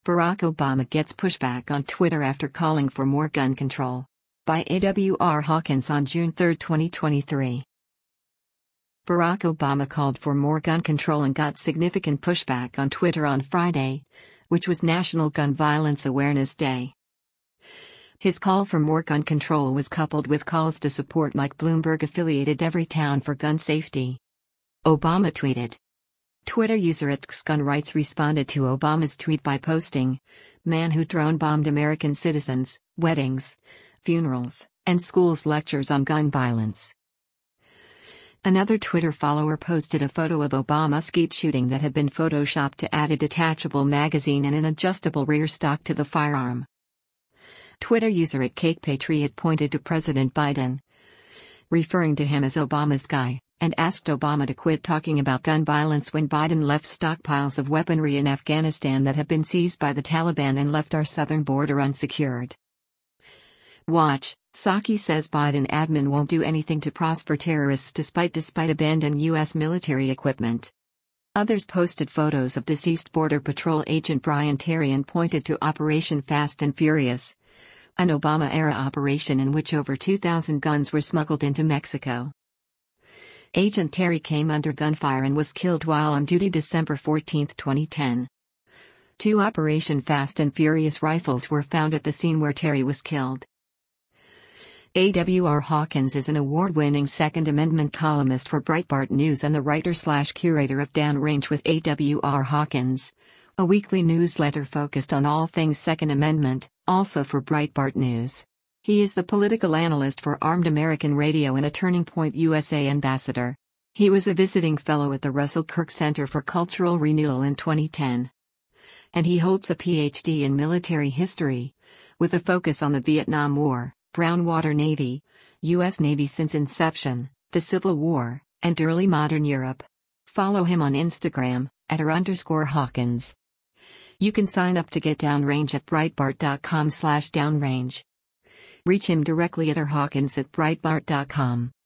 Barack Obama gets pushback on Twitter after calling for more gun control. By A.W.R. Hawkins on June 3, 2023. Barack Obama called for more gun control and got significant pushback on Twitter on Friday, which was National Gun Violence Awareness Day. His call for more gun control was coupled with calls to support Mike Bloomberg-affiliated Everytown for gun safety. Obama tweeted. Twitter user @xgunrights responded to Obama's tweet by posting, "Man who drone bombed American citizens, weddings, funerals, and schools lectures on gun violence." Another Twitter follower posted a photo of Obama's skeet shooting that had been photoshopped to add a detachable magazine and an adjustable rear stock to the firearm. Twitter user @CakePatriot pointed to President Biden, referring to him as Obama's guy, and asked Obama to quit talking about gun violence when Biden left stockpiles of weaponry in Afghanistan that have been seized by the Taliban and left our southern border unsecured. Watch, Psaki says Biden admin won't do anything to prosper terrorists despite abandoned U.S. military equipment. Others posted photos of deceased Border Patrol agent Brian Terry and pointed to Operation Fast and Furious, an Obama-era operation in which over 2,000 guns were smuggled into Mexico. Agent Terry came under gunfire and was killed while on duty December 14, 2010. 2 Operation Fast and Furious rifles were found at the scene where Terry was killed. A.W.R. Hawkins is an award-winning Second Amendment columnist for Breitbart News and the writer/curator of Downrange with A.W.R. Hawkins, a weekly newsletter focused on all things Second Amendment, also for Breitbart News. He is the political analyst for Armed American Radio and a Turning Point USA ambassador. He was a visiting fellow at the Russell Kirk Center for Cultural Renewal in 2010. And he holds a Ph.D. in military history, with a focus on the Vietnam War, Brown Water Navy, U.S. Navy since inception, the Civil War, and early modern Europe. Follow him on Instagram, @r_Hawkins. You can sign up to get Downrange at Breitbart.com/downrange. Reach him directly at rhawkins@breitbart.com.